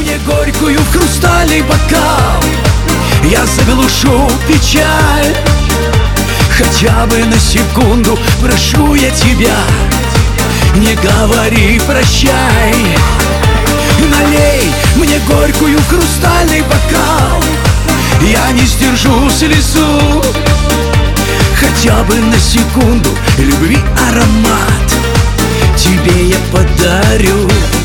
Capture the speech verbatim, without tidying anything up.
мне горькую в хрустальный бокал, я заглушу печаль. Хотя бы на секунду прошу я тебя, не говори прощай. Налей мне горькую в хрустальный бокал, я не сдержу слезу. Хотя бы на секунду любви аромат тебе я подарю.